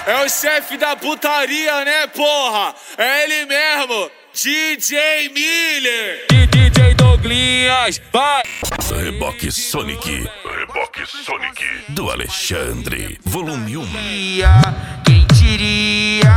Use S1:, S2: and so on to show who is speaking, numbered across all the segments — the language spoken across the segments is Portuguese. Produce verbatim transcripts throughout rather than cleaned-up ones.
S1: é o chefe da putaria, né, porra? É ele mesmo, D J Miller.
S2: D J Douglinhas, vai!
S3: Reboque Sonic, Reboque Sonic, do Alexandre, volume um.
S4: Quem diria?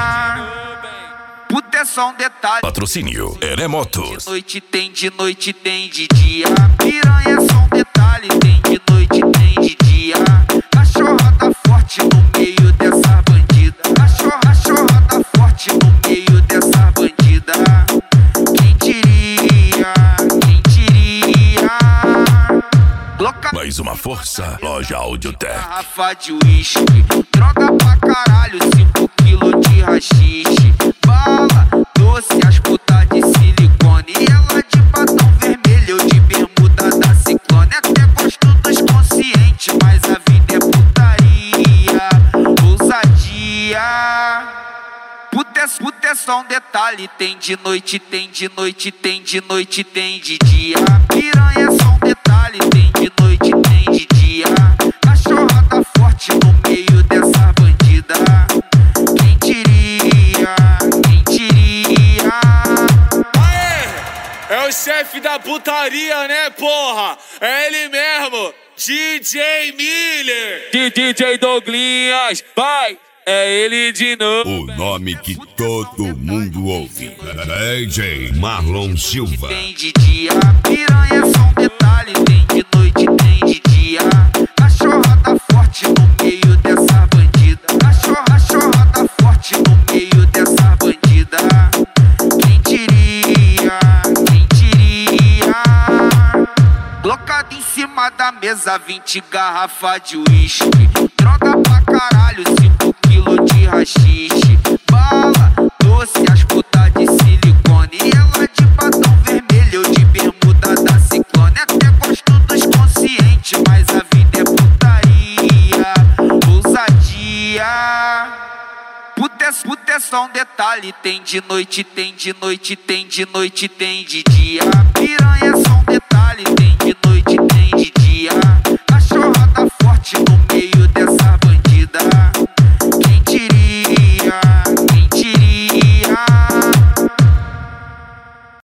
S4: Puta, é só um detalhe.
S3: Patrocínio Eremotos.
S4: De noite tem, de noite tem, de dia. Piranha é só um detalhe. Tem de noite tem, de dia. Cachorrada forte no meio dessa bandida. Cachorra, cachorrada forte no meio dessa bandida. Quem diria? Quem diria? Loca...
S3: Mais uma força, Loja Audiotech.
S4: Garrafa de uísque, droga pra caralho, cinco quilos de rachixe. Bala, doce, as putas de silicone. E ela de batom vermelho, eu de bermuda da Ciclone. Até gosto dos conscientes, mas a vida é putaria, ousadia. Puta é, puta é só um detalhe. Tem de noite, tem de noite, tem de noite, tem de dia. Piranha é só um detalhe. Tem de noite, tem de dia. Cachorrada forte no meio dessa bandida. Quem diria? Quem diria?
S1: Aê! É o chefe da putaria, né, porra? É ele mesmo, D J Miller.
S2: D J Douglinhas, vai! É ele de novo.
S5: O nome que todo mundo ouve. D J Marlon Silva.
S4: Tem de dia, piranha é só um detalhe. Tem de noite, tem de dia. Cachorrada forte no meio dessa bandida. Cachorra, cachorrada forte no meio dessa bandida. Quem diria? Quem diria? Colocado em cima da mesa, vinte garrafas de uísque. Droga pra caralho, cinco quilos de rachixe. Bala, doce, as putas de silicone. E ela de batom vermelho, eu de bermuda da Ciclone. Até gosto dos conscientes, mas a vida é putaria, ousadia. Puta é, puta é só um detalhe. Tem de noite, tem de noite, tem de noite, tem de dia. Piranha é só um detalhe. Tem de noite, tem